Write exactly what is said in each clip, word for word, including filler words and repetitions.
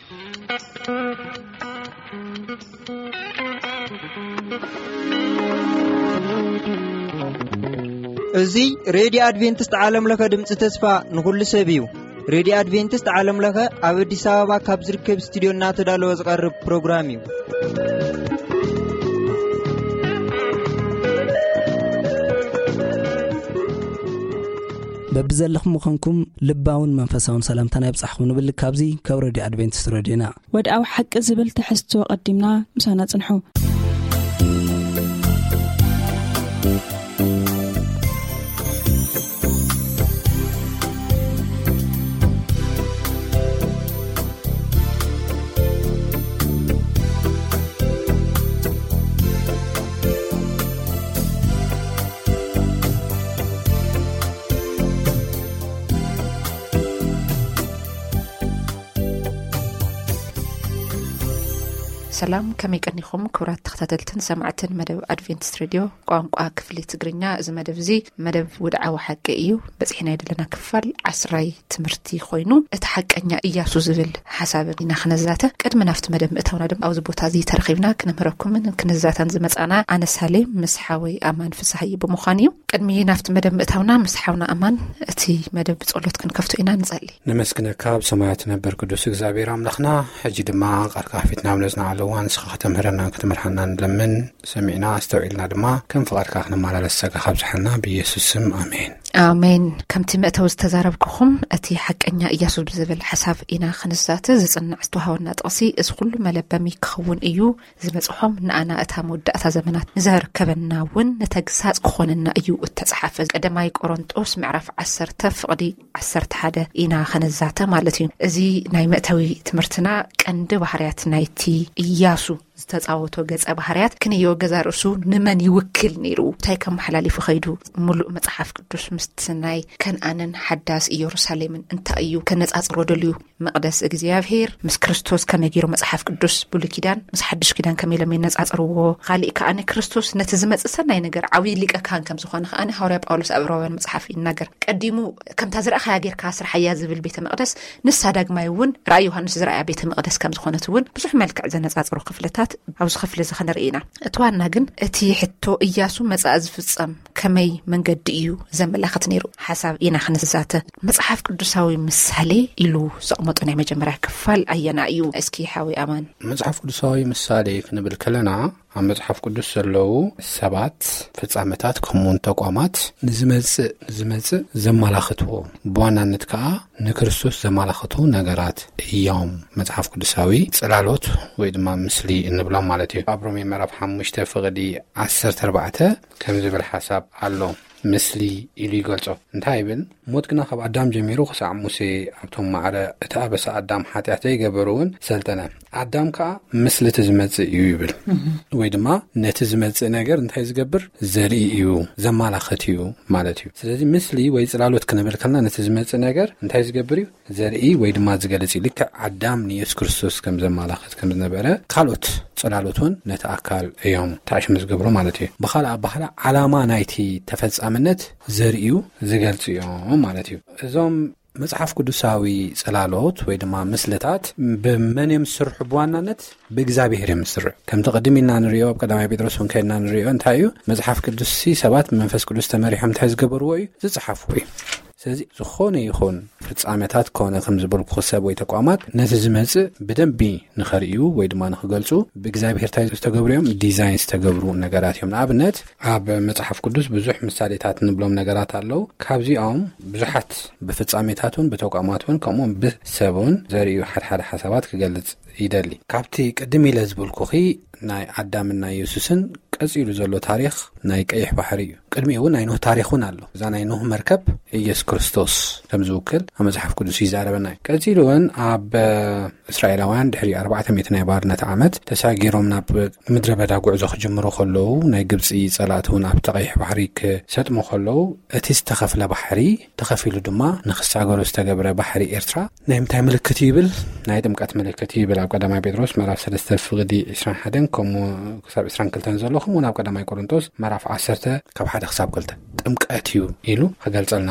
እዚ ሬዲዮ አድቬንቲስት ዓለም ለከ ድምጽ ተስፋ ንኹሉ ሰብ እዩ። ሬዲዮ አድቬንቲስት ዓለም ለከ ኣብ አዲስ አበባ ካብ ዝርከብ ስቱዲዮና ተዳለወ ዝቀርብ ፕሮግራም እዩ። በብዘለኹም ምኾንኩም ልባውን መንፈሳውን ሰላምታና ይብጻሕኩም ንብል ካብዚ ካብ ሬዲዮ አድቬንቲስት ሬዲዮና ወድአው ሓቂ ዝብል ተሕዝቶ ቀዲምና ምሳና ጽንሑ። ሰላም ከመይ ቀኒኹም ክብራት ተኸታተልትን ሰማዕትን መደብ አድቬንቲስት ሬዲዮ ቋንቋ ክፍሊ ትግርኛ እዚ መደብ እዚ መደብ ወድዓዊ ሓቂ እዩ። በፂሕና ይደለና ክፋል ዓስራይ ትምህርቲ ኮይኑ እቲ ሓቀኛ ኢያሱ ዝብል ሓሳብ ኢና ክነዛተ ቅድሚ ናፍቲ መደብ ምእታውና ድማ ኣብዚ ቦታ እዚ ተረኺብና ክነምረኩምን ክነዛታን ዝመጻና ኣነሳሌ ምስሓወይ ኣማን ፍሳሐይ ብምዃን እዩ። ቅድሚ ናፍቲ መደብ ምእታውና ምስሓውና ኣማን እቲ መደብ ጸሎት ክንከፍቶ ኢና ንጸሊ። ነመስግነካ ብሰማያት ነበር ቅዱስ እግዚአብሔር አምላኽና ሕጂ ድማ ቃልካ ፊትና ምለዝና አለ ዋን ስኻተምህረና ከተመርሐና ለምን ሰሚዕና አስተውዒልና ድማ ከም ፍቃድካ ክንማላለስ ሰጋ ካብዝሐና በኢየሱስ ስም አሜን አሜን። ከምቲ መእተው ዝተዛረብኩኹም እቲ ሓቀኛ ኢያሱ ብዝብል ሓሳብ ኢና ክንዛተ ዝጽንዕ ዝተዋሃበና ጥቕሲ እዚ ኩሉ መለበሚ ክኸውን እዩ ዝመጽሖም ንኣና እታ መወዳእታ ዘመናት ንዘርከበና እውን ንተግሳጽ ክኾነና እዩ እተጻሓፈ ቀዳማይ ቆሮንጦስ ምዕራፍ ዓሰርተ ፍቕዲ ዓሰርተ ሓደ ኢና ክንዛተ ማለት እዩ። እዚ ናይ መእተዊ ትምህርትና ቀንዲ ባህርያት ናይቲ ኢያሱ ዝተጻወቶ ገጸ ባህርያት ክንዮ ገዛ ርእሱ ንመን ይውክል ነይሩ እንታይ ከም መሓላሊፉ ኸይዱ ሙሉእ መጽሓፍ ቅዱስ ምስትናይ ከነአንን ሓዳስ ኢየሩሳሌምን እንታይ እዩ ከነጻጽሮ ደልዩ መቅደስ እግዚአብሔር ምስ ክርስቶስ ከመይ ገይሩ መጽሓፍ ቅዱስ ብሉይ ኪዳን ምስ ሓድሽ ኪዳን ከመይ ለመይ ነጻጽርዎ ኻሊእ ከኣነ ክርስቶስ ነቲ ዝመጽእ ሰናይ ነገር ዓብይ ሊቀ ካህን ከም ዝኾነ ከኣነ ሐዋርያ ጳውሎስ ኣብ ዕብራውያን መጽሓፍ ይናገር ቀዲሙ ከምታ ዝረኣኻ ጌርካ ስርሐያ ዝብል ቤተ መቅደስ ንሳ ዳግማይ እውን ራእይ ዮሐንስ ዝረኣያ ቤተ መቅደስ ከም ዝኾነት እውን ብዙሕ መልክዕ ዘነጻጽሩ ክፍለታት ኣብዚ ክፍለ እዚ ኸነርኢና እትዋና ግን እቲ ሕቶ ኢያሱ መጻእ ዝፍጸም ከመይ መንገዲ እዩ ዘመላኽት ነይሩ ሓሳብ ኢና ክንዛተ መጽሓፍ ቅዱሳዊ ምሳሌ ኢሉ ዘቕመጡ ናይ መጀመርያ ክፋል ኣየና እዩ። እስኪ ሓዊ ኣማን መጽሓፍ ቅዱሳዊ ምሳሌ ክንብል ከለና ኣብ መጽሓፍ ቅዱስ ዘለዉ ሰባት ፍጻመታት ከምኡውን ተቋማት ንዝመጽእ ንዝመጽእ ዘመላኽትዎ ብዋናነት ከዓ ንክርስቶስ ዘመላኽቱ ነገራት እዮም መጽሓፍ ቅዱሳዊ ጽላሎት ወይ ድማ ምስሊ እንብሎም ማለት እዩ። ኣብ ሮሜ ምዕራፍ ሓሙሽተ ፍቕዲ ዓሰርተ ኣርባዕተ ከም ዝብል ሓሳብ ኣሎ ምስሊ ኢሉ ይገልጾ እንታይ ይብል ሞት ግና ካብ ኣዳም ጀሚሩ ክሳዕ ሙሴ ኣብቶም ማዕረ እቲ ኣበሳ ኣዳም ሓጢኣት ዘይገበሩውን ሰልጠነ ኣዳም ከዓ ምስሊ እቲ ዝመጽእ እዩ ይብል ወይ ድማ ነቲ ዝመጽእ ነገር እንታይ ዝገብር ዘርኢ እዩ ዘመላኽት እዩ ማለት እዩ። ስለዚ ምስሊ ወይ ጽላሎት ክንብል ከለና ነቲ ዝመጽእ ነገር እንታይ ዝገብር እዩ ዘርኢ ወይ ድማ ዝገልጽ እዩ። ልክዕ ኣዳም ንኢየሱስ ክርስቶስ ከም ዘመላኽት ከም ዝነበረ ካልኦት ጽላሎትን ነቲ ኣካል እዮም ታሽሙ ዝገብሩ ማለት እዩ። ብኻልእ ኣባህላ ዓላማ ናይቲ ተፈጻምነት ዘርእዩ ዝገልጽ እዮም ማለት እዩ። እዞም መጽሓፍ ቅዱሳዊ ጽላሎት ወይ ድማ ምስልታት በመን የምስርሑ በዋናነት በእግዚአብሔር የምስርሑ ከም ተቀድሚና ንሪኦ ኣብ ቀዳማይ ጴጥሮስ ወንጌልና ንሪኦ እንታይ እዩ መጽሓፍ ቅዱስ ሰባት መንፈስ ቅዱስ ተመሪሖም እንታይ ዝገበርዎ እዩ ዝጽሓፍዎ እዩ። ስለዚ ዝኾነ ይኹን ፍጻመታት ከሆነ ከም ዝብልኩ ሰብ ወይ ተቋማት ነቲ ዝመጽእ ብደንቢ ንኸርእዩ ወይ ድማ ንኽገልጹ ብእግዚአብሔር ታይ ዝተገብሩ እዮም ዲዛይን ዝተገብሩ ነገራት እዮም። ንኣብነት ኣብ መጽሓፍ ቅዱስ ብዙሕ ምሳሌታት ንብሎም ነገራት ኣለው። ካብዚኦም ብዙሓት ብፍጻሜታቱን ብተቋማቱን ከምኡውን ብሰቡን ዘርእዩ ሓድሓደ ሓሳባት ክገልጽ ይደሊ። ካብቲ ቅድም ኢለ ዝብልኩኺ ናይ ኣዳምና ኢየሱስን ቀፂሉ ዘሎ ታሪኽ ናይ ቀይሕ ባሕሪ እዩ። ቅድሚኡ ናይ ኖህ ታሪኹን ኣሎ። እዛ ናይ ኖህ መርከብ ኢየሱስ ክርስቶስ ከም ዝውክል ኣብ መጽሓፍ ቅዱስ ይዛረበና እዩ። ቀፂሉ እውን ኣብ እስራኤላውያን ድሕሪ ኣርባዕተ ሚእቲ ናይ ባርነት ዓመት ተሳጊሮም ናብ ምድረ በዳ ጉዕዞ ክጅምሩ ከለዉ ናይ ግብፂ ጸላእት እውን ኣብ ቀይሕ ባሕሪ ክሰጥሙ ከለዉ እቲ ዝተኸፍለ ባሕሪ ተኸፊሉ ድማ ንኽሳገሩ ዝተገብረ ባሕሪ ኤርትራ ናይ ምንታይ ምልክት ይብል ናይ ጥምቀት ምልክት ይብል ኣብ ቀዳማይ ጴጥሮስ ምዕራፍ ሰለስተ ፍቕዲ ዒስራን ሓደ ከምኡ ክሳብ ዒስራን ክልተ ዘሎ ከምኡ ኣብ ቀዳማይ ቆሮንቶስ ምዕራፍ ዓሰርተ ካብ ሓደ ክሳብ ክልተ ጥምቀት እዩ ኢሉ ክገልጸልና ከሎ ኢና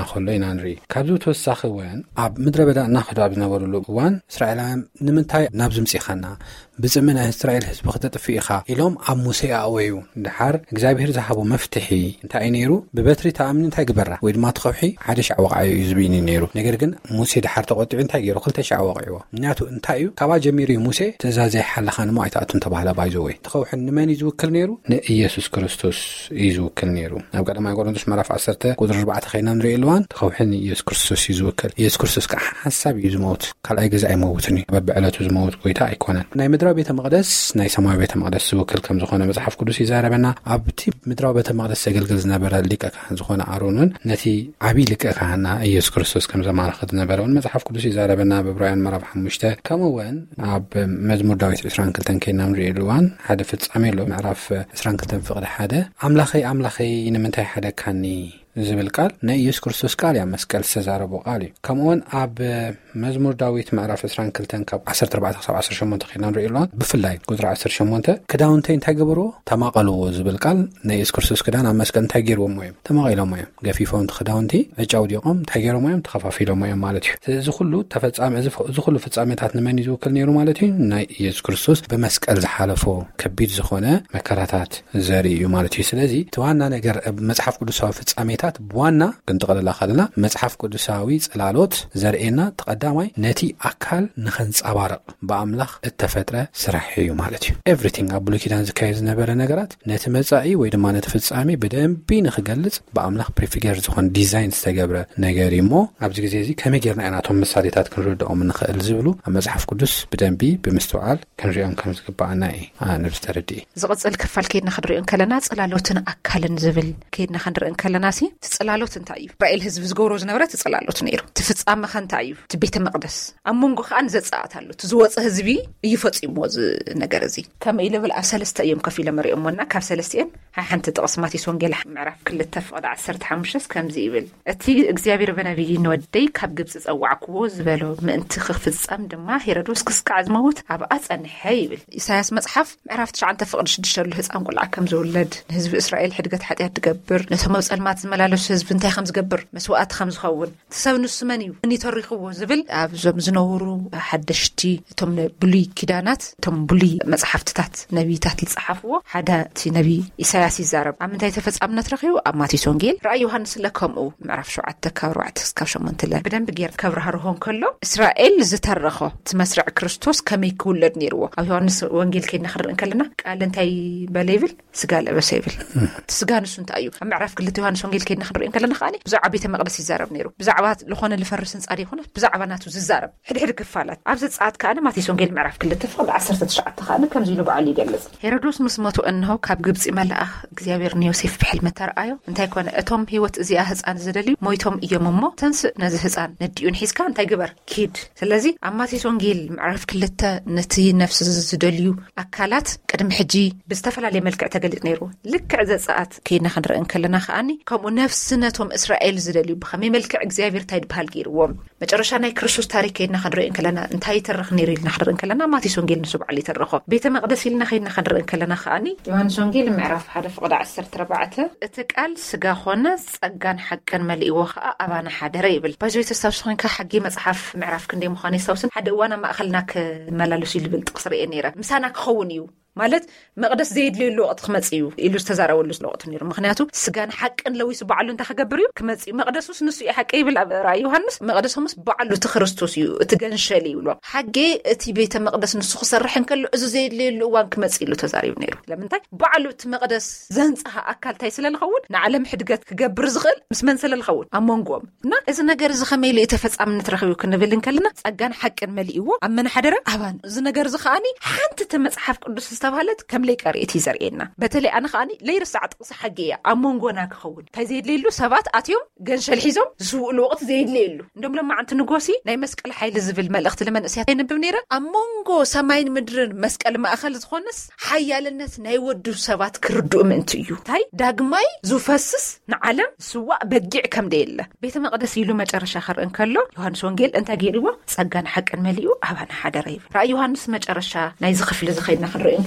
ንርኢ ካብዚ ተወሳኺ እውን ኣብ ምድረ በዳ እናኸዱ ኣብ ዝነበሩሉ እዋን እስራኤላውያን ንምንታይ ናብ ዝምፅኢኻና ብፅምና እስራኤል ህዝቢ ክተጥፍኡ ኢኻ ኢሎም ኣብ ሙሴ ኣወዩ ድሓር እግዚአብሔር ዝሃቦ መፍትሒ እንታይ እዩ ነይሩ ብበትሪ ተኣምኒ እንታይ ግበራ ወይ ድማ ትኸውሒ ሓደ ሻዕ ወቃዩ እዩ ዝብይኒ ነይሩ ነገር ግን ሙሴ ድሓር ተቆጢዑ እንታይ ገይሩ ክልተ ሻዕ ወቂዕዎ ምክንያቱ እንታይ እዩ ካባ ጀሚሩ ሙሴ ትእዛዝ ዘይሓለኻን ሞ ኣይተኣቱን ተባህለ ባይዞ ወይ ትኸውሒ ንመን እዩ ዝውክል ነይሩ ንኢየሱስ ክርስቶስ እዩ ዝውክል ነይሩ ኣብ ቀዳማይ ቆሮንቶስ ምዕራፍ ዓሰርተ ቁጥሪ ኣርባዕተ ኸይና ንርኢ ኣለዋን ትኸውሒ ንኢየሱስ ክርስቶስ እዩ ዝውክል ኢየሱስ ክርስቶስ ከዓ ሓሳብ እዩ ዝሞት ካልኣይ ግዜ ኣይመውትን እዩ በብዕለቱ ዝመውት ጎይታ ኣይኮነን ናይ ምድራዊ ቤተ መቅደስ ናይ ሰማያዊ ቤተ መቅደስ ዝውክል ከም ዝኾነ መጽሓፍ ቅዱስ ይዛረበና ኣብቲ ምድራዊ ቤተ መቅደስ ዘገልግል ዝነበረ ሊቀ ካህን ዝኾነ ኣሮንን ነቲ ዓብይ ሊቀ ካህንና ኢየሱስ ክርስቶስ ከም ዘማልኽ ዝነበረውን መጽሓፍ ቅዱስ ይዛረበና በዕብራውያን ምዕራፍ ሓሙሽተ ከምኡውን ኣብ መዝሙር ዳዊት ዒስራን ክልተ ከይና ንርኢ ኣለዋን ሓደ ፍጻሜ ኣሎ ምዕራፍ ዒስራን ክልተ ፍቕዲ ሓደ ኣምላኸይ ኣምላኸይ ንምንታይ ሓደካኒ ዝብል ቃል ናይ ኢየሱስ ክርስቶስ ቃል ያ መስቀል ዝተዛረቦ ቃል እዩ ከምኡውን ኣብ መዝሙር ዳዊት ምዕራፍ ዒስራን ክልተ ካብ ዓሰርተ ኣርባዕተ ክሳብ ዓሰርተ ሸሞንተ ኸይና ንርኢ ኣለዋን ብፍላይ ቁጥሪ ዓሰርተ ሸሞንተ ክዳውንተይ እንታይ ገበሮ ተማቐልዎ ዝብል ቃል ናይ ኢየሱስ ክርስቶስ ክዳን ኣብ መስቀል እንታይ ገይርዎም እዮም ተማቒሎም እዮም ገፊፎም ክዳውንቲ ዕጫው ዲቆም እንታይ ገይሮም እዮም ተኸፋፊሎም እዮም ማለት እዩ እዚ ኩሉ ተፈጻሚ እዚ ኩሉ ፍጻሜታት ንመን ዝውክል ነይሩ ማለት እዩ ናይ ኢየሱስ ክርስቶስ ብመስቀል ዝሓለፎ ከቢድ ዝኾነ መከራታት ዘርኢ እዩ ማለት እዩ ስለዚ ተዋና ነገር መጽሓፍ ቅዱሳዊ ፍጻሜታት ብዋና ክንጠቕለላ ኸለና መጽሓፍ ቅዱሳዊ ጽላሎት ዘርኤና ተቀዳማይ ነቲ ኣካል ንኸንጸባርቕ ብኣምላኽ እተፈጥረ ስራሕ እዩ ማለት እዩ ኤቭሪቲንግ ኣብ ብሉይ ኪዳን ዝካየድ ዝነበረ ነገራት ነቲ መጻኢ ወይ ድማ ነቲ ፍጻሜ ብደንቢ ንኽገልጽ ብኣምላኽ ፕሪፊገር ዝኾነ ዲዛይን ዝተገብረ ነገር እሞ ኣብዚ ግዜ እዚ ከመይ ጌርና ኢና እቶም ምሳሌታት ክንርድኦም ንኽእል ዝብሉ ኣብ መጽሓፍ ቅዱስ ብደንቢ ብምስትውዓል ክንሪኦም ከም ዝግባአና እዩ ኣነ ዝተረድእ ዝቕጽል ክፋል ከይድና ክንሪኦም ከለና ጽላሎትን ኣካልን ዝብል ከይድና ክንሪኦም ከለና ሲ ትጽላሎት እንታይ እዩ እስራኤል ህዝቢ ዝገብሮ ዝነበረ ትጽላሎት ነይሩ ትፍጻመ እንታይ እዩ እቲ ቤተ መቅደስ ኣብ መንጎ ኸኣን ዘጻኣት ኣሎ ትዝወጽእ ህዝቢ እዩ ፈጺሞ እዚ ነገር እዚ ከም ኢለብል ኣብ ሰለስተ እዮም ከፍ ኢሎም ሪኦሞና ካብ ሰለስቲኦም ሃይ ሓንቲ ጥቕስ ማቴዎስ ወንጌል ምዕራፍ ክልተ ፍቕዲ ዓሰርተ ሓሙሽተ ከምዚ ይብል እቲ እግዚአብሔር በነቢይ ንወደይ ካብ ግብጽ ጸዋዕክዎ ዝበሎ ምእንቲ ክፍጸም ድማ ሄሮድስ ክስካዕ ዝመውት ኣብ ኣጸንሐ ይብል ኢሳያስ መጽሓፍ ምዕራፍ ትሽዓተ ፍቕዲ ሽዱሽተ ህፃን ቆልዓ ከም ዝውለድ ንህዝቢ እስራኤል ሕድገት ኃጢአት ትገብር ነቶም ጸልማት ዝመላለሱ ህዝቢ እንታይ ከም ዝገብር መስዋዕት ከም ዝኸውን ተሰብ ንሱ መን እዩ እኒ ተሪኽዎ ዝብል ኣብ ዞም ዝነብሩ ሓደሽቲ እቶም ብሉይ ኪዳናት እቶም ብሉይ መጽሓፍትታት ነቢይታት ዝጸሓፍዎ ሓደ እቲ ነቢ ኢሳያስ ይዛረብ ኣብ ምንታይ ተፈጻምነት ረኺቡ ኣብ ማቴዎስ ወንጌል ራእይ ዮሃንስ ለከምኡ ምዕራፍ ሸውዓተ ካብ ኣርባዕተ እስካብ ሸሞንተ ብደንብ ጌር ከብራህርሆን ከሎ እስራኤል ዝተረኸ እቲ መስርዕ ክርስቶስ ከመይ ክውለድ ነይርዎ ኣብ ዮሃንስ ወንጌል ከይድና ክንርኢ ከለና ቃል እንታይ በለ ይብል ስጋ ለበሰ ይብል እቲ ስጋ ንሱ እንታይ እዩ ኣብ ምዕራፍ ክልተ ዮሃንስ ወንጌል ከይድና ክንርኢ ከለና ኸኣኒ ብዛዕባ ቤተ መቅደስ ይዛረብ ነይሩ ብዛዕባ ዝኾነ ልፈርስን ጻዲ ይኾነ ብዛዕባ ናቱ ዝዛረብ ሕድሕድ ክፋላት ኣብ ዘጻኣት ከኣነ ማቴዎስ ወንጌል ምዕራፍ ክልተ ፍቕዲ ዓሰርተ ትሽዓተ ከኣነ ከምዚ ኢሉ በዓሉ ይገልጽ ሄሮድስ ምስ ሞቱ እንሆ ካብ ግብጺ መልኣኽ እግዚአብሔር ንዮሴፍ ብሕልሚ ተርኣዮ እንታይ ኮነ እቶም ህይወት እዚኣ ህፃን ዝደልዩ ሞይቶም እዮም እሞ ተንስእ ነዚ ህፃን ነዲኡን ሒዝካ እንታይ ግበር ኪድ ስለዚ ኣብ ማቴዎስ ወንጌል ምዕራፍ ክልተ ነቲ ነፍሲ ዝደልዩ ኣካላት ቅድሚ ሕጂ ብዝተፈላለየ መልክዕ ተገሊጽ ነይሩ ልክዕ ዘጻኣት ከይድና ክንርኢ ከለና ኸኣኒ ከምኡ ነፍሲ ነቶም እስራኤል ዝደልዩ ብኸመይ መልክዕ እግዚአብሔር እንታይ ድበሃል ገይርዎም መጨረሻ ናይ ክርስቶስ ታሪክ ከይድና ክንርኢ ከለና እንታይ ተረኽ ነይሩ ኢልና ክንርኢ ከለና ማቴዎስ ወንጌል ንሱ በዓል ይተረኸ ቤተ መቅደስ ኢልና ከይድና ክንርኢ ከለና ኸኣኒ ዮሐንስ ወንጌል ምዕራፍ ሓደ ፍቕዲ ዓሰርተ ኣርባዕተ እቲ ቃል ስጋ ኾነ ጸጋን ሓቅን መልእዎ ኸኣ ኣባና ሓደረ ይብል ባይዞ ተስታውስ ኮይንካ ሓጊ መጽሓፍ ምዕራፍ ክንደይ ምዃነ ይስታውስን ሓደ እዋን ማእኸልና ክመላለሱ ይብል ጥቕስ ርኤ ነይረ ምሳና ክኸውን እዩ ማለት መቅደስ ዘይድልየሉ ወቅት ክመጽ እዩ ኢሉ ዝተዛረበሉ ወቅት ነይሩ ምክንያቱ ስጋን ሓቅን ለዊሱ በዓሉ እንታይ ከገብር እዩ ክመጽ እዩ መቅደሱስ ንሱ እዩ ሓቂ ይብል ኣብ ራእይ ዮሐንስ መቅደሶምስ በዓሉ እቲ ክርስቶስ እዩ እቲ ገንሸል ይብሎ ሓቂ እቲ ቤተ መቅደስ ንሱ ክሰርሕ እንከሎ እዚ ዘይድልየሉ እዋን ክመጽ ኢሉ ተዛሪቡ ነይሩ ለምንታይ በዓሉ እቲ መቅደስ ዘንጽሐ ኣካል ታይ ስለልኸውን ንዓለም ሕድገት ክገብር ዝኽእል ምስ መን ስለልኸውን ኣብ መንጎም እና እዚ ነገር እዚ ከመይ ኢሉ ተፈጻምነት ረኺቡ ክንብል እንከለና ጸጋን ሓቅን መልእዎ ኣብ መን ሓደረ ኣባን እዚ ነገር እዚ ኸኣኒ ሓንቲ ተመጽሓፍ ቅዱስ ተባለት ከም ለይ ቀርኤት ይዘርኤና በተለይ ኣነ ኸኣኒ ለይርሳዕ ጥቕሲ ሓጊያ ኣብ መንጎና ክኸውን እንታይ ዘይድልየሉ ሰባት ኣትዮም ገንሸል ሒዞም ዝውእሉ ወቅት ዘይድልየሉ እንደም ለማዓንቲ ንጎሲ ናይ መስቀል ሓይሊ ዝብል መልእኽቲ ለመንእስያት ይንብብ ነይረ ኣብ መንጎ ሰማይን ምድርን መስቀል ማእኸል ዝኾነስ ሓያልነት ናይ ወዱ ሰባት ክርድኡ ምእንቲ እዩ እንታይ ዳግማይ ዝፈስስ ንዓለም ስዋዕ በጊዕ ከም ደየለ ቤተ መቅደስ ኢሉ መጨረሻ ኸርእ እንከሎ ዮሐንስ ወንጌል እንታይ ገይርዎ ጸጋን ሓቅን መልእዎ ኣባና ሓደረ ይብል ራእይ ዮሐንስ መጨረሻ ናይ ዝኽፍለ ዝኸይድና ክንርኢ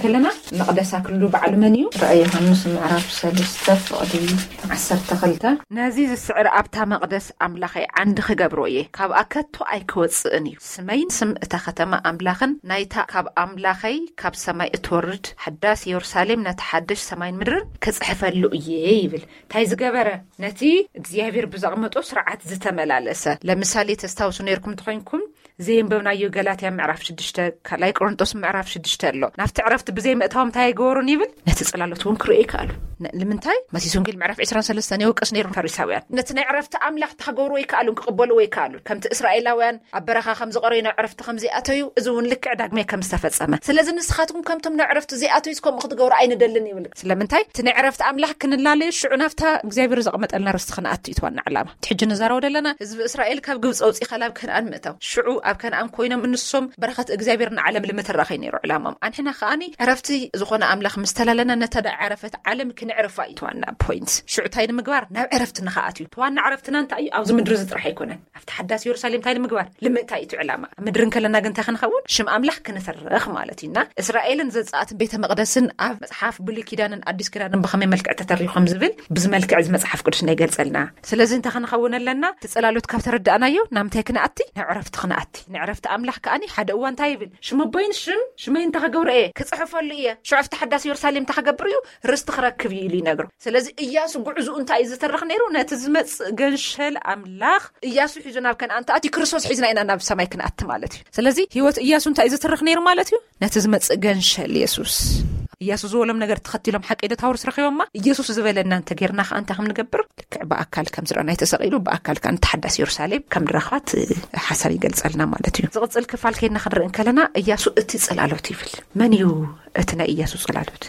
كلنا مقدسا كله بعلمنيو رأي خمس معرف سلسة فقدي عسرت خلطة نازيز السعر أبتا مقدس أملاخي عند خجبرويه كاب أكتو أي كوتسني سمين سم تختم أملاخن نايتا كاب أملاخي كاب سماي تورد حداس يورسالم نتحدش سماين مدر كصحف اللؤيه يبل تايز جبرة نتي زيابير بزغمة أسرعة زتملالسة لمثالي تستوسون يركم تخينكم زين بنايو غلاتيا معرف شدشته كلاي قرنطوس معرف شدشته لو نافت عرفت بزي مقتهم تاي غورون يبل نتصلالتون كرئي قالو لمنتاي مسيسون قال معرف عشرين ثلاثة سنه وقس نيرون فريساويان نتني عرفت املاح تخغورو يكالون قبلوا ويكالو كمت اسرائيلاويان ابرخا خمس قرينا عرفت خمس اتيو ازون لك عداغمي كم استفصمه سلازم نسخاتكم كمتم نعرفت زي اتيو اسكم خدغور عين دلن يبل لمنتاي تني عرفت املاح كنلالي شعنافتا اغزابير زقمطلنا رستخنا اتيو توانا علامه تحج نزارو دلنا حزب اسرائيل كاب غبص اوصي خلاب كان انمتو شعو اب كان ام كوينم انسوم برخت اغزابيرنا علم لمترخي نيرو علامه انحنا خاني عرفتي زخونه املاح مستلالنا نتدع عرفت علم كنعرف ايتوانا بوينتس شو تاين مغبار ناب عرفت نخاتيو توانا عرفتنا انت اي او زمدر زطرح يكونن افت حداس يورسالم تاين مغبار لما تايتو علامه مدرن كلنا كنت خنخون شم املاح كنسرخ مالتينا اسرائيل زصات بيت مقدسن اف مصحف بلي كيدانن اديس كيدانن بخمي ملكع تتريخم زبل بزملكع مصحف قدس نيغلصلنا سلازي انت خنخون لنا تصلالوت كاب تردانايو نامتي كناتي نعرفت خناتي نعرفت املاح كاني حدا وان تايبل شم بين شم شمين تخغور ايه كصحفوا لي شو عرفت حداس يورسالم تخغبريو رست خركب يلي نغرو سلازي اياسو غعزو انت اي زترخ نيرو نتزمص غنشل املاح اياسو حيزنا كان انت اتي كريستوس حيزنا انا ناب سماي كنات مالتي سلازي هيوت اياسو انت اي زترخ نيرو مالتي نتزمص غنشل يسوس يسوس ولم نغير تختيلهم حق ايده تاورس رخيوما يسوس زبلنا انت غيرنا انت خم نغبر باكل كم زرنا يتسقيلو باكل كان تحدث يرسالم كم درخات حسب يገልጸልና ማለት እዩ ዝቕጽል ክፋል ከይና ክድርእ ከለና ኢያሱ እቲ ጽላሎት ይብል መን እዩ እትና ኢያሱ ጽላሎት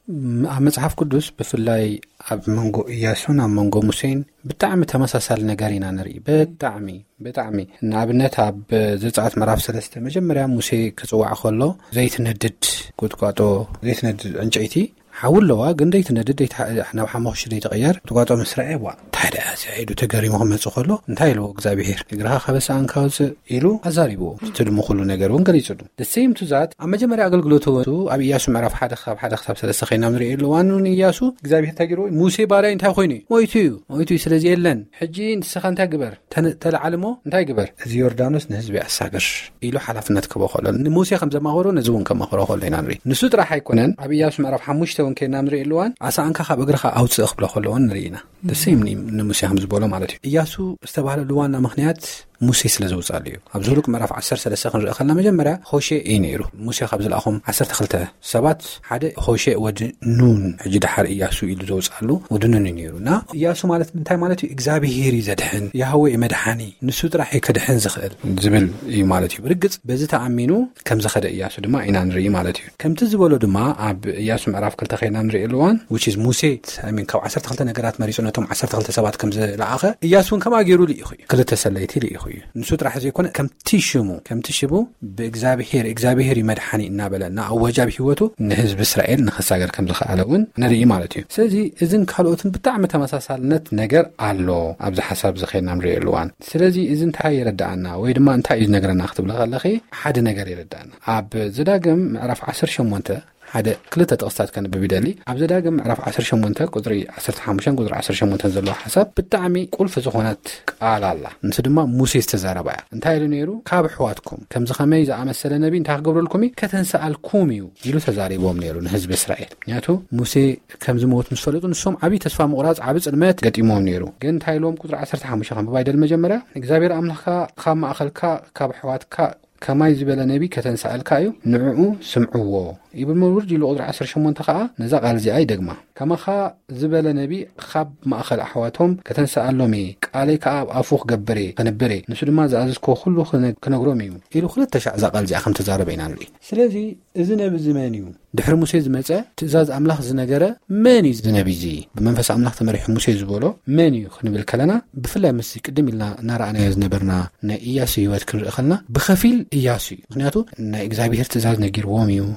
ኣብ መጽሓፍ ቅዱስ ብፍላይ ኣብ መንጎ ኢያሱን ኣብ መንጎ ሙሴን ብጣዕሚ ተመሳሳሊ ነገር ኢና ንርኢ ብጣዕሚ ብጣዕሚ ንኣብነት ኣብ ዘጸአት ምዕራፍ ሰለስተ መጀመርያ ሙሴ ክጽዋዕ ከሎ ዘይትነድድ ቁጥቋጦ ዘይትነድድ ዕንጨይቲ حاولوا قنديت ندديت احنا وحماش دي تغير تقاطع مسرعي وا تادا سعيدو تغري محمد صخلو انتايلو اغزابير اغراها خبس انكاوز يلو ازاريبو تدمو كله ነገር ወንገር ይጽዱ the same to that አመጀመሪያ አገልግሎቱ ኣብ ኢያሱ ምዕራፍ ሓደ ካብ ሓደ ካብ ሰለስተ ኸይና ምሪ ኢሉ ዋኑን ኢያሱ እግዚአብሔር ታግሮ ሙሴ ባሪያ እንታይ ኮይኒ ሞይቱ ሞይቱ ስለዚህ የለን ሕጂ ንስኻ እንታይ ግበር ተለዓልሞ እንታይ ግበር እዚ ዮርዳኖስ ንህዝቢ ኣሳገር ኢሉ ሓላፍነት ክቦ ኸሎ ሙሴ ከም ዘማኸሮ ነዝውን ከማኸሮ ኸሎ ኢና ንሪ ንሱ ጥራሕ ኣይኮነን ኣብ ኢያሱ ምዕራፍ ሓሙሽተ ወንከና ምሪ ኢሉዋን ኣሳ አንካ ካብ እግርኻ ኣውጽእ ክብሎ ኸሎን ንሪና the same ንሙሴ ከም ዝበሎ ማለት እዩ ኢያሱ ዝተባሃለ ዋና ምኽንያት ሙሴ ስለዘውጻል እዩ ኣብ ዝሉቅ ምዕራፍ ዓሰርተ ሰለስተ ክንርኢ ከለና መጀመርያ ሆሼ እዩ ነይሩ ሙሴ ካብ ዝለኣኹም ዓሰርተ ክልተ ሰባት ሓደ ሆሼ ወዲ ኑን ሕጂ ድሓር ኢያሱ ኢሉ ዘውጻሉ ወዲ ኑን እዩ ነይሩና ኢያሱ ማለት እንታይ ማለት እዩ እግዚአብሔር ይዘድሕን ያህዌ መድሓኒ ንሱ ጥራሕ ከድሕን ዝኽእል ዝብል እዩ ማለት እዩ ብርግጽ በዚ ተኣሚኑ ከም ዘኸደ ኢያሱ ድማ ኢና ንርኢ ማለት እዩ ከምቲ ዝበሎ ድማ ኣብ ኢያሱ ምዕራፍ ክልተ ኸይና ንርኢ ኣለዋን which is ሙሴ I mean ካብ ዓሰርተ ክልተ ነገራት መሪጹ ነቶም ዓሰርተ ክልተ ሰባት ከም ዝለኣኸ ኢያሱን ከማ ገይሩ ልኢኹ ክልተ ሰለይቲ ልኢኹ ንሱ ጥራሕ ዘይኮነ ከም ትሽሙ ከም ትሽቡ በእግዚአብሔር እግዚአብሔር ይመድሓኒ እናበለና ኣወጃብ ህይወቱ ንህዝብ እስራኤል ንኸሳገር ከም ዝኽኣለውን ንርኢ ማለት እዩ ስለዚ እዝን ካልኦትን ብጣዕሚ ተመሳሳልነት ነገር ኣሎ ኣብዚ ሓሳብ ዝኸይና ንርኢ ኣለዋን ስለዚ እዝን እንታይ ይረዳእና ወይ ድማ እንታይ እዩ ነገርና ክትብለ ከለኺ ሓደ ነገር ይረዳእና ኣብ ዘዳግም ምዕራፍ ዓሰርተ ሸሞንተ ሓደ ክልተ ተቕስታት ከን በቢደሊ ኣብ ዘዳግም ምዕራፍ ዓሰርተ ሸሞንተ ቁጥሪ ዓሰርተ ሓሙሽተ ቁጥሪ ዓሰርተ ሸሞንተ ዘለዎ ሓሳብ ብጣዕሚ ቁልፊ ዝኾነት ቃል ኣላ ንሱ ድማ ሙሴ ዝተዛረባ እያ እንታይ ኢሉ ነይሩ ካብ ኣሕዋትኩም ከምዚ ኸመይ ዝኣመሰለ ነቢ እንታይ ክገብረልኩም እዩ ከተንሰኣልኩም እዩ ኢሉ ተዛሪቦም ነይሩ ንህዝቢ እስራኤል ምክንያቱ ሙሴ ከም ዝሞት ምስ ፈለጡ ንሶም ዓብዪ ተስፋ ምቑራጽ ዓብ ጽልመት ገጢሞም ነይሩ ግን እንታይ ኢሎም ቁጥሪ ዓሰርተ ሓሙሽተ ከም በባይደል መጀመርያ እግዚኣብሔር ኣምላኽካ ካብ ማእኸልካ ካብ ኣሕዋትካ ከማይ ዝበለ ነቢ ከተንሰኣልካ እዩ ንዕኡ ስምዕዎ ይብል መውርድ ኢሉ ቁጥሪ ዓሰርተ ሸሞንተ ከዓ ነዛ ቃል እዚኣ ይደግማ ከማኻ ዝበለ ነቢ ካብ ማእኸል ኣሕዋቶም ከተንሰኣሎም እየ ቃለይ ከዓ ኣብ ኣፉ ክገብር እየ ከነብር እየ ንሱ ድማ ዝኣዘዝኮ ኩሉ ክነግሮም እዩ ኢሉ ክልተ ሻዕ እዛ ቃል እዚኣ ከም ተዛረበ ኢና ንርኢ ስለዚ እዚ ነቢ እዚ መን እዩ ድሕሪ ሙሴ ዝመፀ ትእዛዝ ኣምላኽ ዝነገረ መን እዩ እዚ ነቢ እዚ ብመንፈስ ኣምላኽ ተመሪሑ ሙሴ ዝበሎ መን እዩ ክንብል ከለና ብፍላይ ምስ ቅድም ኢልና እናረኣናዮ ዝነበርና ናይ ኢያሱ ህይወት ክንርኢ ከለና ብኸፊል ኢያሱ እዩ ምክንያቱ ናይ እግዚኣብሔር ትእዛዝ ነጊርዎም እዩ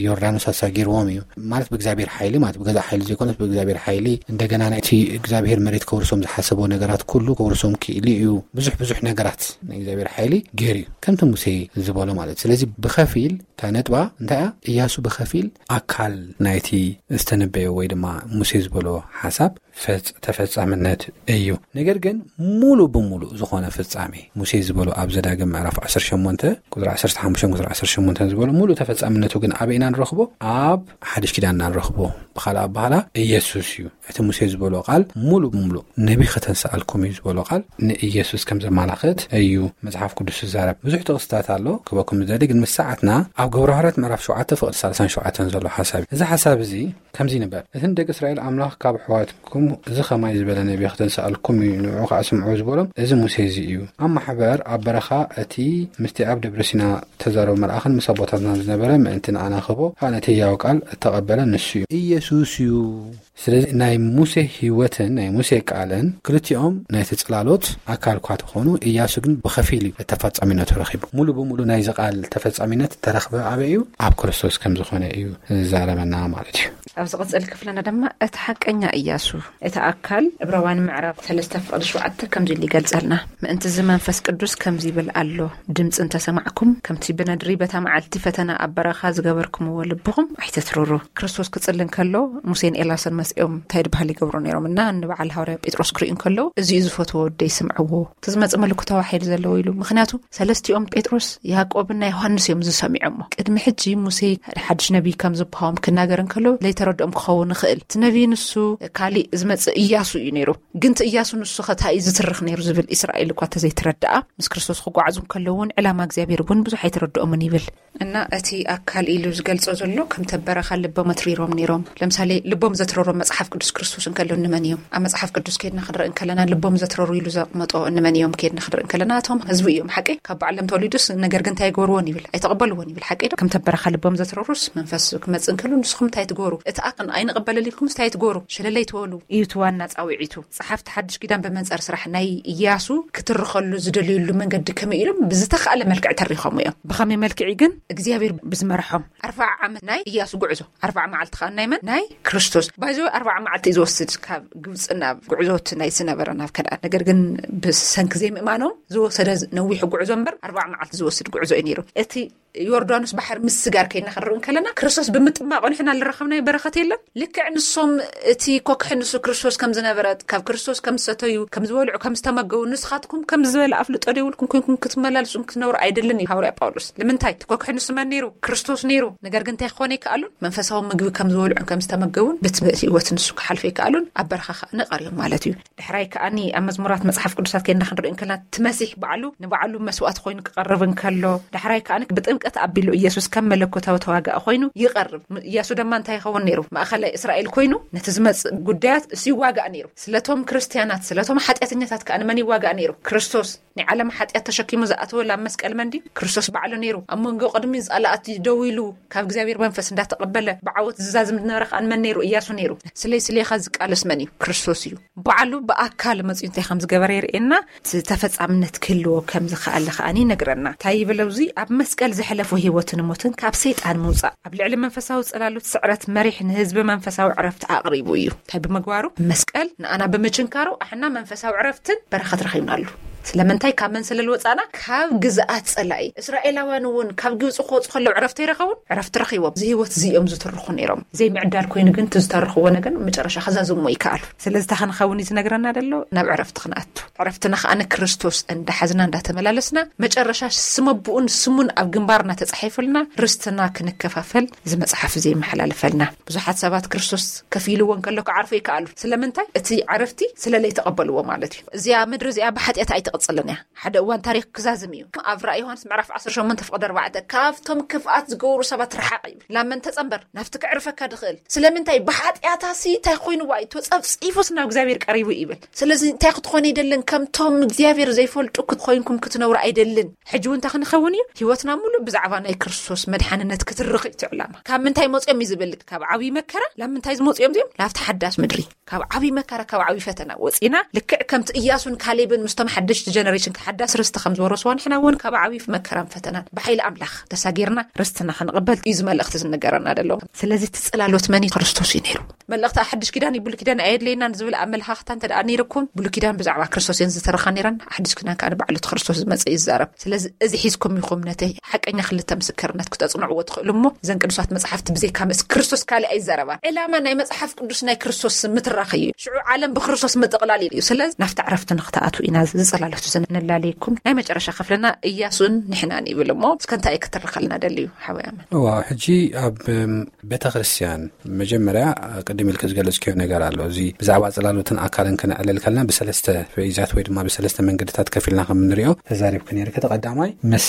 ዮርዳኖስ አሳጊርዎም እዩ ማለት በእግዚአብሔር ኃይል ማለት በገዛ ኃይል ዘይኮነስ በእግዚአብሔር ኃይል እንደገና ናይቲ እግዚአብሔር መሬት ከወርሶም ዝሐሰበው ነገራት ኩሉ ከወርሶም ክኢልዩ ብዙሕ ብዙሕ ነገራት እግዚአብሔር ኃይል ገሪ ከምተ ሙሴ ዝበሎ ማለት ስለዚህ በኸፊል ታነጥባ እንታይ ኢያሱ በኸፊል አካል ናይቲ እስተነበየ ወይ ድማ ሙሴ ዝበሎ ሐሳብ ፈጽ ተፈጻምነት እዩ ነገር ግን ሙሉ በሙሉ ዝኾነ ፍጻሜ ሙሴ ዝበሎ ኣብ ዘዳግም ምዕራፍ ዓሰርተ ሸሞንተ ቁጥሪ ዓሰርተ ሓሙሽተ ቁጥሪ ዓሰርተ ሸሞንተ ዝበሎ ሙሉ ተፈጻምነቱ ግን ኣበይና ንረኽቦ ኣብ ሓድሽ ኪዳን ንረኽቦ በኻላ ኣባህላ ኢየሱስ እዩ እቲ ሙሴ ዝበሎ ቃል ሙሉ በሙሉ ነቢ ከተንሰአልኩም እዩ ዝበሎ ቃል ንኢየሱስ ከም ዘመላኽት እዩ መጽሓፍ ቅዱስ ዝዛረብ ብዙሕ ተቕስታት ኣሎ ከበኩም ዘዲ ግን መሳዓትና ኣብ ገብረ ሐዋርያት ምዕራፍ ሸውዓተ ፍቅዲ ሰላሳ ሸውዓተ ዘሎ ሐሳብ እዚ ሐሳብ እዚ ከምዚ ነበር እቲ ደቂ እስራኤል ኣምላኽ ካብ ሕዋትኩም እዚ ኸማይ ዝበለ ነቢ ከተንሰአልኩም እዩ ንዑ ከስምዑ ዝበሎም እዚ ሙሴ እዚ እዩ ኣብ ማሕበር ኣብ በረኻ እቲ ምስቲ ኣብ ደብረ ሲና ተዛረቡ መልኣኽን ምስ ኣቦታትና ዝነበረ ምእንትን ኣናኽቦ ካነቲ ያው ቃል ተቐበለ ንሱ እዩ ኢየሱስ እዩ ስለዚ ናይ ሙሴ ህይወትን ናይ ሙሴ ቃልን ክልቲኦም ናይ ተጽላሎት ኣካል ኳ ተኾኑ ኢያሱ ግን በኸፊል እዩ ተፈጻሚነቱ ረኺቡ ሙሉ በሙሉ ናይ ዘቃል ተፈጻሚነት ተረኽበ ኣበዩ ኣብ ክርስቶስ ከም ዝኾነ እዩ ዛረበና ማለት እዩ ኣብ ዝቕጽል ክፍለና ድማ እቲ ሓቀኛ ኢያሱ እቲ ኣካል ዕብራውያን ምዕራፍ ሰለስተ ፍቅዲ ሸውዓተ ከምዚ ኢሉ ይገልጸልና ምእንቲ እዚ መንፈስ ቅዱስ ከምዚ ይብል ኣሎ ድምፂ እንተሰማዕኩም ከምቲ ብነድሪ በታ መዓልቲ ፈተና ኣብ በረኻ ዝገበርኩምዎ ልብኹም ኣይተትርሩ ክርስቶስ ክጽልን ከሎ ሙሴን ኤልያስን መስኦም እንታይ ድባህሊ ይገብሩ ነይሮም እና ንበዓል ሐዋርያ ጴጥሮስ ክሪኡን ከሎ እዚ እዩ ዝፈትዎ ወዲ ይስምዕዎ ትዝመጽ መልክታዊ ሓይል ዘለዎ ኢሉ ምክንያቱ ሰለስቲኦም ጴጥሮስ ያዕቆብና ዮሐንስ እዮም ዝሰሚዖሞ ቅድሚ ሕጂ ሙሴ ሓድሽ ነቢይ ከም ዝብሃዎም ክናገርን ከሎ ለይተረድኦም ክኸውን ይኽእል እቲ ነቢይ ንሱ ካሊእ ዝመጽእ ኢያሱ እዩ ነይሩ ግን እቲ ኢያሱ ንሱ ኸታይ ዝትርኽ ነይሩ ዝብል እስራኤል እኳ ተዘይተረድኣ ምስ ክርስቶስ ክጓዓዙ ከለውን ዕላማ እግዚአብሔር እውን ብዙሕ ኣይተረድኦምን ይብል እና እቲ ኣካል ኢሉ ዝገልጾ ዘሎ ከም ተበረኻ ልቦም ኣትሪሮም ነይሮም ለምሳሌ ልቦም ዘትረሮም መጽሓፍ ቅዱስ ክርስቶስ እንከሎ እንመን እዮም ኣብ መጽሓፍ ቅዱስ ከድና ክድረእን ከለና ልቦም ዘትረሩ ኢሉ ዘቕመጦ እንመን እዮም ከድና ክድረእን ከለና እቶም ህዝቢ እዮም ሓቂ ካብ በዓለም ተወሊዱስ ነገር ግን እንታይ ይገብርዎን ይብል ኣይተቐበልዎን ይብል ሓቂ ከም ተበረኻ ልቦም ዘትረሩስ መንፈስ ክመጽእ እንከሎ ንስኹም እንታይ ትገብሩ እቲ ኣቅን ኣይንቕበለልኩም እንታይ ትገብሩ ሽለለይ ትወሉ እዩ ትዋና ጻዊዒቱ ጸሓፍቲ ሓድሽ ኪዳን በመንጸር ስራሕ ናይ ኢያሱ ክትርኸሉ ዝደልዩሉ መንገዲ ከመይ ኢሎም ብዝተኻለ መልክዕ ተሪኾም እዮም ብኸመይ መልክዕ ግን እግዚአብሔር ብዝመርሖም ኣርባዓ ዓመት ናይ ኢያሱ ጉዕዞ ኣርባዓ መዓልቲ ኸ ናይ መን ናይ ክርስቶስ ባይዞ ኣርባዓ መዓልቲ ዝወስድ ካብ ግብጽና ጉዕዞት ናይ ስነበረ ናብ ከዳ ነገር ግን ብሰንኪ ዘይምእማኖም ዝወሰደ ነዊሕ ጉዕዞ እምበር ኣርባዓ መዓልቲ ዝወስድ ጉዕዞ እዩ ነይሩ እቲ ዮርዳኖስ ባሕር ምስጋር ከይና ክርኡን ከለና ክርስቶስ ብምጥማቕ ንሕና ዝረኸብናይ በረኸት የለን ልክዕ ንሶም እቲ ኮክሕ ንሱ ክርስቶስ ከም ዝነበረት ካብ ክርስቶስ ከም ዝሰተዩ ከም ዝበልዑ ከም ዝተመገቡ ንስኻትኩም ከም ዝበለ ኣፍልጦ ደይብልኩም ኮይንኩም ክትመላለሱ ክትነብሩ ኣይደልን እዩ ሐዋርያ ጳውሎስ ንምንታይ ትኮክሕ ንሱ መን ነይሩ ክርስቶስ ነይሩ ነገር ግን እንታይ ክኾነ ይከኣሉን መንፈሳዊ ምግቢ ከም ዝበልዑ ከም ዝተመገቡን በቲ ህይወት ንሱ ክሓልፈ ይከኣሉን ኣብ በረኻ ንቐሪዮም ማለት እዩ ድሕራይ ከኣኒ ኣብ መዝሙራት መጽሓፍ ቅዱሳት ከይና ክንሪኡን ከለና ትመሲሕ በዓሉ ንበዓሉ መስዋዕት ኮይኑ ክቐርብን ከሎ ድሕራይ ከኣኒ ብጥምቀት ኣቢሉ ኢየሱስ ከም መለኮታዊ ተዋጋእ ኮይኑ ይቐርብ ኢያሱ ድማ እንታይ ይኸውን ነይሩ ማእኸላይ እስራኤል ኮይኑ ነቲ ዝመጽእ ጉዳያት ሲዋጋእ ነይሩ ስለቶም ክርስቲያናት ስለቶም ሓጢያተኛታት ከኣኒ መን ይዋጋእ ነይሩ ክርስቶስ ናይ ዓለም ሓጢያት ተሸኪሙ ዝኣተወ ኣብ መስቀል መንዲ ክርስቶስ በዓሉ ነይሩ ኣብ መንጎ ቅድሚ ጻላኣት ደው ኢሉ ካብ እግዚአብሔር መንፈስ እንዳተቐበለ ብዓወት ዝዛዝም ዝነበረ ከኣኒ መን ነይሩ ኢያሱ ነይሩ ስለይ ስለይኻ ዝቃለስ መን እዩ ክርስቶስ እዩ በዓሉ ብኣካል መጽኡ እንታይ ከም ዝገበረ የርእየና ተፈጻምነት ክህልዎ ከም ዝኽኣለ ከኣኒ ነግረና እንታይ ይብለውዚ ኣብ መስቀል ዝሕለፈ ህይወትን ሞትን ካብ ሰይጣን ምውጻእ ኣብ ልዕሊ መንፈሳዊ ጸላሎት ስዕረት መሪሕ ንህዝቢ መንፈሳዊ ዕረፍቲ ኣቕሪቡ እዩ እንታይ ብምግባሩ መስቀል ንኣና ብምችንካሩ ኣሕና መንፈሳዊ ዕረፍትን በረኸት ረኺብናሉ ስለምንታይ ካብ መን ስለል ወጻና ካብ ግዝኣት ጸላኢ እስራኤላውያን እውን ካብ ግብጽ ኾጽ ከለው ዕረፍቲ ይረኸቡን ዕረፍቲ ረኺቦም እዚ ህይወት እዚኦም ዝትርኹ ነይሮም ዘይ ምዕዳል ኮይኑ ግን ትዝተርኽዎ ነገር መጨረሻ ከዛዝሞ ይከኣሉ ስለዚ ተኸንኸውን ዝነግረና ደሎ ናብ ዕረፍቲ ክንኣቱ ዕረፍትና ከኣነ ክርስቶስ እንዳሓዝና እንዳተመላለስና መጨረሻ ስመብኡን ስሙን ኣብ ግንባርና ተጻሒፍልና ርስትና ክንከፋፈል እዚ መጽሓፍ እዚ ይመሓላለፈልና ብዙሓት ሰባት ክርስቶስ ከፊልዎን ከሎ ክዓርፉ ይከኣሉ ስለምንታይ እቲ ዕረፍቲ ስለለይ ተቐበልዎ ማለት እዩ እዚኣ ምድሪ እዚኣ ብሓጢያት ኣይ قصلنا حدا وان تاريخ كزازميو اب راي هونس معرف عشرة شمنت فقد أربعة كافتم كفات زغورو سبات رحاقي لما تصبر نفتك عرفك دخل سلامنتاي بحات ياتاسي تاي خوين واي تصفصيفوسنا እግዚአብሔር ቀሪቡ ይብል ስለዚህ እንታይ ክትኾን ይደልን ከም ቶም እግዚአብሔር ዘይፈልጡ ክትኾይንኩም ክትነብሩ አይደልን ሕጂው እንታ ክንኸውን እዩ ህይወትና ሙሉ ብዛዕባ ናይ ክርስቶስ መድሓንነት ክትርኽ ይትዕላማ ካብ ምንታይ መጽኦም ይዝብል ካብ ዓቢ መከራ ለምንታይ ዝመጽኦም ዚም ላፍተ ሓዳስ ምድሪ ካብ ዓቢ መከራ ካብ ዓቢ ፈተና ወጽኢና ልክዕ ከምቲ ኢያሱን ካሌብን ምስቶም ሓድሽ ንሓደሽቲ ጀነሬሽን ሓዳስ ርስቲ ከም ዝወረስዋ ንሕና እውን ካብ ዓብይ መከራን ፈተናን ብሓይሊ ኣምላኽ ተሳጊርና ርስትና ክንቅበል እዩ መልእኽቲ ዝነገረና ደሎ ስለዚ ትጽላሎት መኒ ክርስቶስ እዩ ነይሩ መልእኽቲ ሓድሽ ኪዳን ይብሉ ኪዳን ኣየድለይና ዝብል ኣመልኻኽታ እንተ ደኣ ነይርኩም ብሉ ኪዳን ብዛዕባ ክርስቶስ የን ዝተረኻ ነይረን ሓድሽ ኪዳን ከዓ ባዕሉ ክርስቶስ ዝመጽእ ይዛረብ ስለዚ እዚ ሒዝኩም ይኹም ነቲ ሓቀኛ ክልተ ምስክርነት ክተጽንዕዎ ትኽእሉ እሞ ዘን ቅዱሳት መጽሓፍቲ ብዘይካ ምስ ክርስቶስ ካልእ ኣይዛረባ ዕላማ ናይ መጽሓፍ ቅዱስ ናይ ክርስቶስ ምትራኽ እዩ ሽዑ ዓለም ብክርስቶስ ምጥቕላል እዩ ስለዚ ናፍቲ ዕረፍቲ ንኽተኣቱ ኢና ዝጸላለቱ ዘንላልይኩም ናይ መጨረሻ ክፍልና ኢያሱን ንሕናን ይብል እሞ እስከንታይ ክትርከልና ደልዩ ሓወያመን ዋ ሕጂ ኣብ ቤተ ክርስቲያን መጀመርያ ቅድም ኢልክ ዝገለጽክዮ ነገር ኣሎ እዚ ብዛዕባ ጽላሎትን ኣካልን ክንዕልል ከለና ብሰለስተ ፈይዛት ወይ ድማ ብሰለስተ መንገድታት ከፊልና ከም ንሪኦ ተዛሪብኩ ነይሩ ከተቀዳማይ ምስ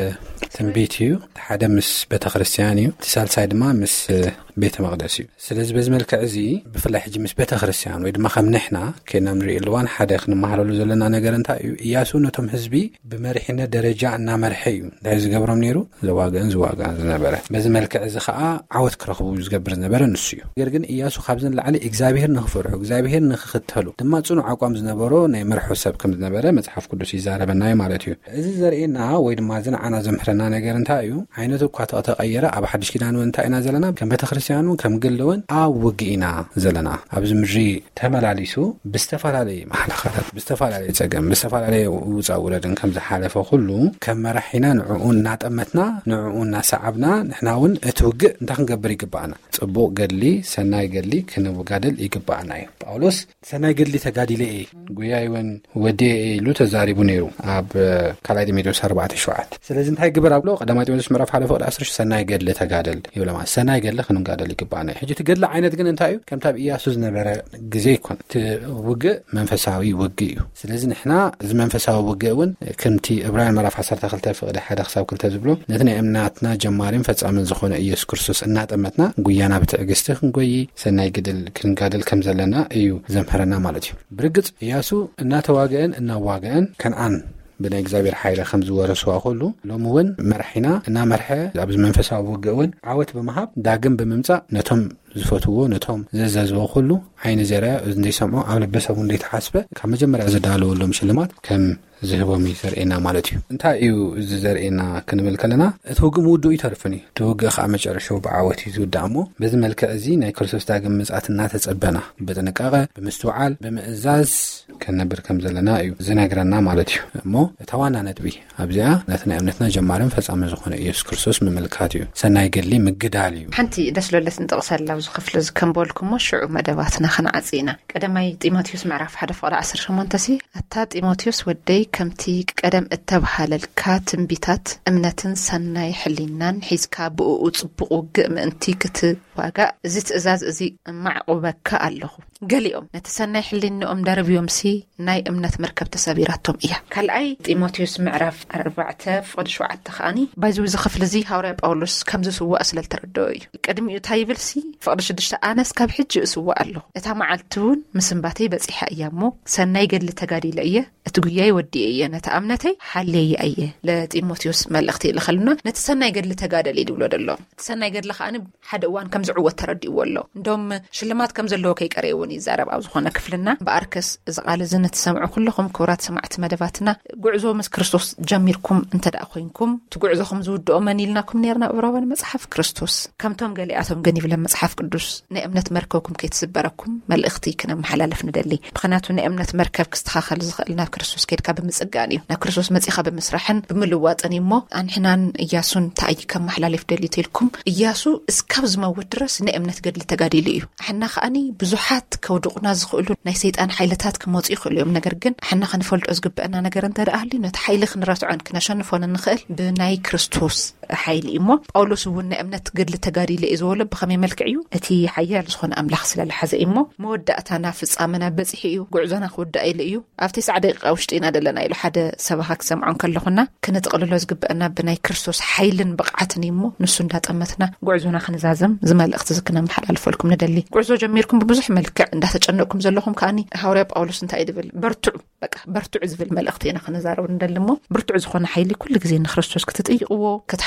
ትንቢት እዩ ሓደ ምስ ቤተ ክርስቲያን እዩ ትሳልሳይ ድማ ምስ ቤተ መቅደስ እዩ ስለዚ በዚ መልክዕ እዚ ብፍላይ ሕጂ ምስ ቤተ ክርስቲያን ወይ ድማ ከም ንሕና ከና ንሪኢ ልዋን ሓደ ክንመሃለሉ ዘለና ነገር እንታይ እዩ ኢያሱ ነቶም ህዝቢ ብመሪሕነት ደረጃ እናመርሐ እዩ እንታይ ዝገብሮም ነይሩ ዘዋግእን ዝዋግእን ዝነበረ በዚ መልክዕ እዚ ከዓ ዓወት ክረኽቡ ዝገብር ዝነበረ ንሱ እዩ ነገር ግን ኢያሱ ካብዘን ላዕሊ እግዚኣብሔር ንኽፈርሑ እግዚኣብሔር ንኽኽተሉ ድማ ጽኑዕ አቋም ዝነበሮ ናይ መርሖ ሰብ ከም ዝነበረ መጽሓፍ ቅዱስ ይዛረበናዮ ማለት እዩ እዚ ዘርኤና ወይ ድማ ዝንዓና ዘምሕረና ነገር እንታይ እዩ ዓይነቱ እኳ ተቐየረ ኣብ ሓድሽ ኪዳን እንታይ ኢና ዘለና ከም ቤተ ክርስቲያኑ ከም ግለውን ኣብ ውግኢና ዘለና ኣብዚ ምድሪ ተመላሊሱ ብዝተፈላለየ ማሕለኻታት ብዝተፈላለየ ፀገም ብዝተፈላለየ ውፃእ ውረድን ከም ዝሓለፈ ኩሉ ከም መራሒና ንዕኡ እናጠመትና ንዕኡ እናሰዓብና ንሕና እውን እቲ ውግእ እንታይ ክንገብር ይግባአና ጽቡቕ ገድሊ ሰናይ ገድሊ ክንወጋደል ይግባአና እዩ ጳውሎስ ሰናይ ገድሊ ተጋዲለ እየ ጉያይ እውን ወዲየ ኢሉ ተዛሪቡ ነይሩ ኣብ ካልኣይ ጢሞቴዎስ ኣርባዕተ ሸውዓተ ስለዚ እንታይ ግበር ኣብሎ ቀዳማይ ጢሞቴዎስ ምዕራፍ ሓደ ፍቅዲ ዓሰርተ ሰናይ ገድሊ ተጋደል ይብለማ ሰናይ ገድሊ ክንጋደል ይግባአና ሕጂ ትገድሊ ዓይነት ግን እንታይ እዩ ከምታ ኢያሱ ዝነበረ ግዜ ይኮን እቲ ውግእ መንፈሳዊ ውግእ እዩ ስለዚ ንሕና እዚ መንፈሳዊ ውግእ እውን ከምቲ ዕብራውያን ምዕራፍ ዓሰርተ ክልተ ፍቅዲ ሓደ ክሳብ ክልተ ዝብሎ ነቲ ናይ እምነትና ጀማሪን ፈጻምን ዝኾነ ኢየሱስ ክርስቶስ እናጠመትና ጉያና ብትዕግስቲ ክንጎይ ሰናይ ገድሊ ክንጋደል ከም ዘለና እዩ ዘምሕረና ማለት እዩ ብርግጽ ኢያሱ እናተዋግአን እናዋግአን ከነዓን ብናይ እግዚአብሔር ሓይለ ከም ዝወረስዋ ኩሉ ሎሚ እውን መርሒና እናመርሐ ኣብዚ መንፈሳዊ ውግእ እውን ዓወት ብምሃብ ዳግም ብምምጻእ ነቶም ዝፈትዎ ነቶም ዘዘዝዎ ኩሉ ዓይኒ ዘርያ እንደይሰምዑ ኣብ ልበሰቡ እንደይተሓስበ ካብ መጀመርያ ዝዳለወሎም ሽልማት ከም ዝህቦም ዘርኤና ማለት እዩ እንታይ እዩ እዚ ዘርኤና ክንብል ከለና እቲ ውግእ ምውድኡ ይተርፍን እዩ እቲ ውግእ ከዓ መጨረሻው ብዓወት እዩ ዝውዳእ እሞ በዚ መልክዕ እዚ ናይ ክርስቶስ ዳግም ምጽኣት እናተጸበና ብጥንቃቐ ብምስትውዓል ብምእዛዝ ከነብር ከም ዘለና እዩ ዝነግረና ማለት እዩ እሞ እታ ዋና ነጥቢ ኣብዚኣ ነቲ ናይ እምነትና ጀማርን ፈጻምን ዝኾነ ኢየሱስ ክርስቶስ ምምልካት እዩ ሰናይ ገድሊ ምግዳል እዩ ሓንቲ ደስ ለለት እንጠቕሰላ ኣብዚ ክፍሊ ዝከንበልኩሞ ሽዑ መደባትና ክንዓጺና ቀዳማይ ጢሞቴዎስ ምዕራፍ ሓደ ፍቅዲ ዓሰርተ ሸሞንተ ሲ ኣታ ጢሞቴዎስ ወደይ ከምቲ ቀደም እተባሃለልካ ትንቢታት እምነትን ሰናይ ሕሊናን ሒዝካ ብኡ ጽቡቕ ውግእ ምእንቲ ክትዋጋእ እዚ ትእዛዝ እዚ ማዕቁበካ ኣለኹ ገሊኦም ነቲ ሰናይ ሕሊንኦም ደርብዮም ሲ ናይ እምነት መርከብ ተሰቢራቶም እያ ካልኣይ ጢሞቴዎስ ምዕራፍ ኣርባዕተ ፍቅዲ ሸውዓተ ከኣኒ ባይዙ ዝኽፍል እዚ ሐዋርያ ጳውሎስ ከም ዝስዋዕ ስለልተረድኦ እዩ ቅድሚኡ እንታይ ይብል ሲ ፍቅዲ ሽዱሽተ ኣነስ ካብ ሕጂ እስዋዕ ኣለኹ እታ መዓልቲ እውን ምስንባተይ በፂሓ እያ እሞ ሰናይ ገድሊ ተጋዲለ እየ እቲ ጉያይ ወዲየ እየ ነቲ እምነተይ ሓልየ እየ ለጢሞቴዎስ መልእኽቲ ይልኸልና ነቲ ሰናይ ገድሊ ተጋደል ይድብሎ ደሎ እቲ ሰናይ ገድሊ ከኣኒ ሓደ እዋን ከም ዝዕወት ተረዲእዎ ኣሎ እንደም ሽልማት ከም ዘለዎ ከይቀረየ እውን ይዛረብ ኣብ ዝኾነ ክፍልና በኣርከስ እዚ ቃል እዚ ንትሰምዑ ኩልኩም ክቡራት ሰማዕቲ መደባትና ጉዕዞ ምስ ክርስቶስ ጀሚርኩም እንተ ደኣ ኮይንኩም ትጉዕዞኹም ዝውድኦ መን ኢልናኩም ነርና ዕብራውያን መጽሓፍ ክርስቶስ ከምቶም ገሊኣቶም ግን ይብለ መጽሓፍ ቅዱስ ናይ እምነት መርከብኩም ከይትስበረኩም መልእኽቲ ክነመሓላለፍ ንደሊ ምክንያቱ ናይ እምነት መርከብ ክስተኻኸል ዝኽእል ናብ ክርስቶስ ከይድካ ብምጽጋን እዩ ናብ ክርስቶስ መጺኻ ብምስራሕን ብምልዋጥን እሞ አንሕናን ኢያሱን ተኣይ ከም መሓላለፍ ደሊት ኢልኩም ኢያሱ እስካብ ዝመውት ድረስ ናይ እምነት ገድሊ ተጋዲሉ እዩ ኣሕና ከኣኒ ብዙሓት ከውድቁና ዝኽእሉ ናይ ሰይጣን ሓይልታት ክመጹ ይኽእሉ እዮም ነገር ግን ኣሕና ክንፈልጦ ዝግበአና ነገር እንተደኣሊ ነቲ ሓይሊ ክንረትዖን ክነሸንፎን ንኽእል ብናይ ክርስቶስ ሓይሊ እሞ ጳውሎስ እውን ናይ እምነት ገድሊ ተጋዲለ እዩ ዝበሎ ብኸመይ መልክዕ እዩ እቲ ሓያል ዝኾነ ኣምላኽ ስለዝሓዘ እሞ መወዳእታና ፍጻመና በፂሒ እዩ ጉዕዞና ክውዳእ ኢሉ እዩ ኣብቲ ሰዓት ደቂቃ ውሽጢና ደለና ኢሉ ሓደ ሰባኻ ክሰምዖን ከለኹና ክንጥቕልሎ ዝግበአና ብናይ ክርስቶስ ሓይልን ብቕዓትን እሞ ንሱ እንዳጠመትና ጉዕዞና ክንዛዘም ዝመልእኽቲ ዝክነመሓላልፈልኩም ንደሊ ጉዕዞ ጀሚርኩም ብብዙሕ መልክዕ እንዳተጨነቅኩም ዘለኹም ከኣኒ ሐዋርያ ጳውሎስ እንታይ ይብል በርቱዕ በቃ በርቱዕ ዝብል መልእኽቲ ኢና ክንዛረብ ንደሊ እሞ ብርቱዕ ዝኾነ ሓይሊ ኩሉ ግዜ ንክርስቶስ ክትጥይቕዎ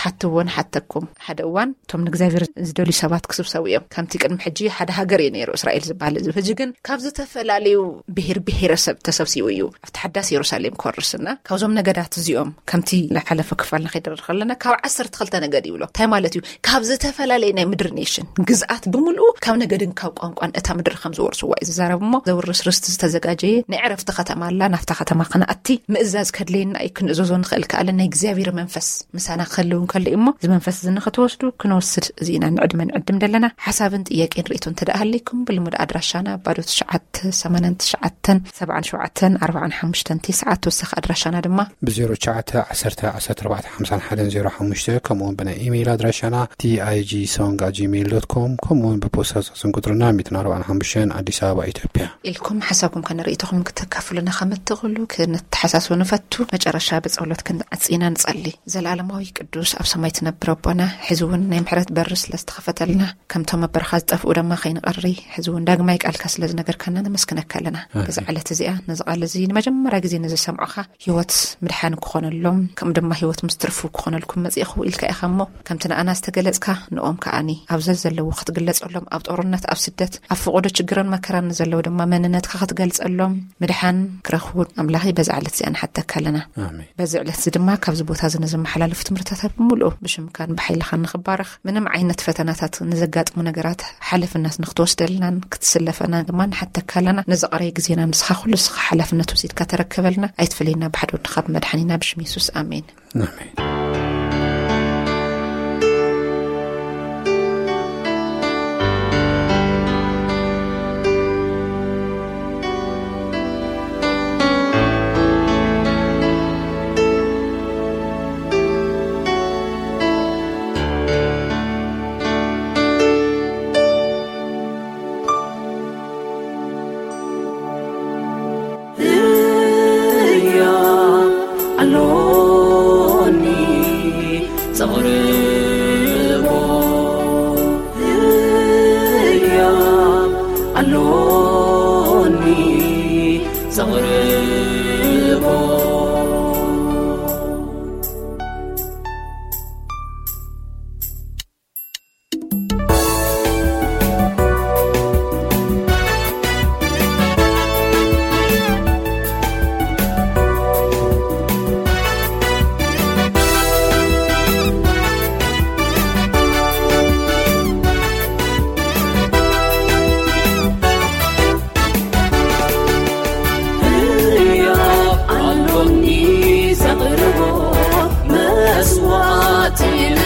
ክሓትውን ሓተኩም ሓደ እዋን ቶም ንእግዚአብሔር ዝደልዩ ሰባት ክስብሰቡ እዮም ከምቲ ቅድሚ ሕጂ ሓደ ሃገር እዩ ነይሩ እስራኤል ዝበሃል እዚ ሕጂ ግን ካብ ዝተፈላለዩ ብሄር ብሄረሰብ ተሰብሲቡ እዩ ኣብቲ ሓዳስ ኢየሩሳሌም ኮርስና ካብዞም ነገዳት እዚኦም ከምቲ ለሓለፈ ክፋልና ከይደረር ከለና ካብ ዓሰርተ ክልተ ነገድ ይብሎ እንታይ ማለት እዩ ካብ ዝተፈላለዩ ናይ ምድር ኔሽን ግዝኣት ብምሉኡ ካብ ነገድን ካብ ቋንቋን እታ ምድር ከም ዝወርስዋ እዩ ዝዛረብ እሞ ዘውርስ ርስቲ ዝተዘጋጀየ ናይ ዕረፍቲ ከተማ ኣላ ናፍታ ከተማ ከናኣቲ ምእዛዝ ከድለየና እዩ ክንእዘዞ ንኽእል ከኣለ ናይ እግዚኣብሔር መንፈስ ምሳና ክህልው እንከሎ እሞ እዚ መንፈስ እዚ ንኽትወስዱ ክንወስድ እዚና ንዕድመ ንዕድም ደለና ሓሳብን ጥያቄን ርእቶ እንተደኣለይኩም ብልሙድ ኣድራሻና ባዶ ትሽዓተ ሰማንያ ትሽዓተ ሰብዓ ሸውዓተ ኣርባዓ ሓሙሽተ ትስዓة ተወሳኺ ኣድራሻና ድማ ብ0 9 ዓሰርተ ዓሰርተ ኣርባዕተ ሓምሳ ሓደ ዜሮ ሓሙሽተ ከምኡውን ብናይ ኢሜይል ኣድራሻና ቲ ኣይ ጂ ሶንግ ኣት ጂሜይል ዶት ኮም ከምኡውን ብፖስታ ስንቁጥርና ሚእትን ኣርባዓን ሓሙሽተን ኣዲስ ኣበባ ኢትዮጵያ ኢልኩም ሓሳብኩም ከነርእቶኹም ክትካፍሉና ከምትኽእሉ ክንተሓሳስቡ ንፈቱ መጨረሻ ብጸሎት ክንዓጽና ንጸሊ ዘላለማዊ ቅዱስ ኣብ ሰማይ ትነብር ኣቦና ሕዚ እውን ናይ ምሕረት በር ስለዝተኸፈተልና ከምቶም ኣበርኻ ዝጠፍኡ ድማ ኸይንቐሪ ሕዚ እውን ዳግማይ ቃልካ ስለ ዝነገርከና ነመስክነካ ኣለና በዚ ዕለት እዚኣ ነዚ ቃል እዚ ንመጀመርያ ግዜ ንዝሰምዑኻ ህይወት ምድሓን ክኾነሎም ከም ድማ ህይወት ምስትርፉ ክኾነልኩም መጽኢኹ ኢልካ ኢኻ እሞ ከምቲ ንኣና ዝተገለጽካ ንኦም ከኣኒ ኣብ ዘዘለዉ ክትግለጸሎም ኣብ ጦርነት ኣብ ስደት ኣብ ፍቑዶ ችግርን መከራን ዘለዉ ድማ መንነትካ ክትገልጸሎም ምድሓን ክረኽቡ ኣምላኺ በዚ ዕለት እዚኣ ንሓተካ ኣለና በዚ ዕለት እዚ ድማ ካብዚ ቦታ እዚ ንዝመሓላለፉ ትምህርትታት ብምሉኡ ብሽምካን ብሓይልኻን ንኽባረኽ ምንም ዓይነት ፈተናታት ንዘጋጥሙ ነገራት ሓላፍነት ንኽትወስደልናን ክትስለፈና ድማ ንሓተካ ኣለና ነዚ ቀረይ ግዜና ንስኻ ኩሉ ስኻ ሓላፍነት ወሲድካ ተረከበልና ኣይትፍለይና ብሓደ ወድኻ ብመድሓኒና ብሽም ኢየሱስ ኣሜን ኣሜን مسواتي